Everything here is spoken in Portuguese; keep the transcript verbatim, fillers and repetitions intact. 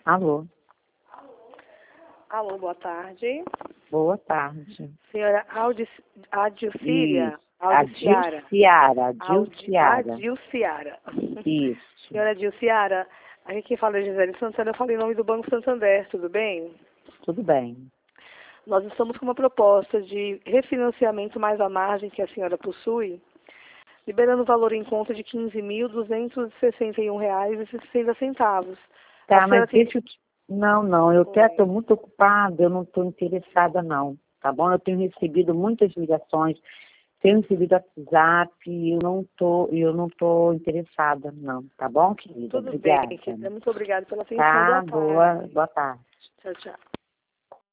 Alô. Alô, boa tarde. Boa tarde. Senhora Aldi, Adilcília? Adilciara. Adilciara. Adilciara. Isso. Senhora Adilciara, aqui quem fala é Gisele Santana, eu falo em nome do Banco Santander, tudo bem? Tudo bem. Nós estamos com uma proposta de refinanciamento mais à margem que a senhora possui, liberando o valor em conta de quinze mil duzentos e sessenta e um reais e sessenta centavos. Tá, mas tem... deixa eu te... Não, não, eu até estou muito ocupada, eu não estou interessada não, tá bom? Eu tenho recebido muitas ligações, tenho recebido WhatsApp, eu não estou, eu não estou interessada não, tá bom, querida? Tudo Obrigada. bem, querida. Muito obrigada pela atenção. Tá, Boa tarde. boa, boa tarde. Tchau, tchau.